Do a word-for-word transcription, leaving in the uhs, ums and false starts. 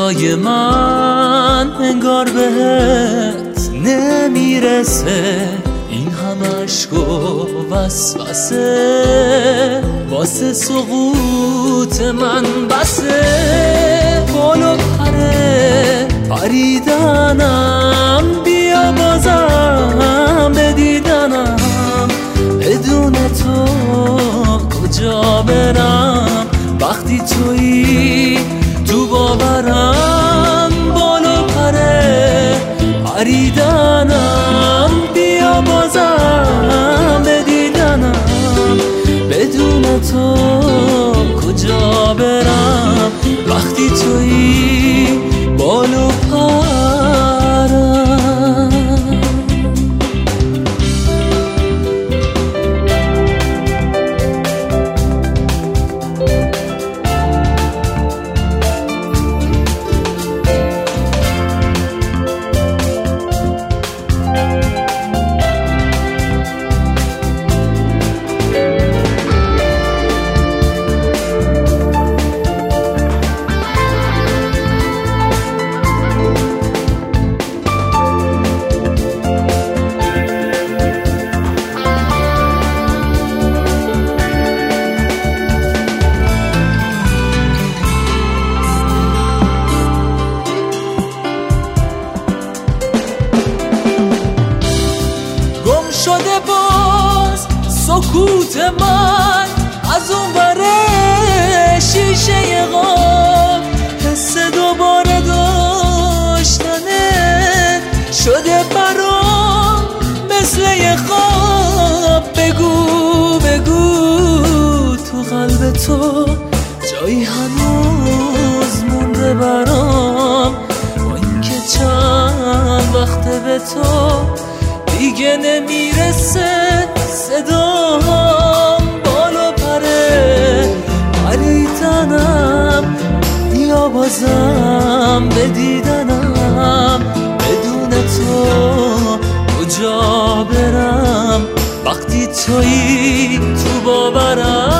صدای من انگار بهت نمیرسه، این همه عشق و وسوسه واسه سقوط من بسه. بال و پره پریدنم، بیا بازم به دیدنم، بدون تو کجا برم وقتی تویی تو باورم. بال و پره پریدنم، بیا بازم به دیدنم، بدون تو کجا برم وقتی تویی بال و پرم. شده باز سکوت من از اون بره شیشه غاب، حس دوباره داشتنه شده برام مثل یه خواب. بگو بگو تو قلب تو جایی هنوز مونده برام، با اینکه چند وقته به تو دیگه نمیرسه صدام. بال و پره پریدنم، یا بازم به دیدنم، بدون تو کجا برم وقتی تویی تو باورم.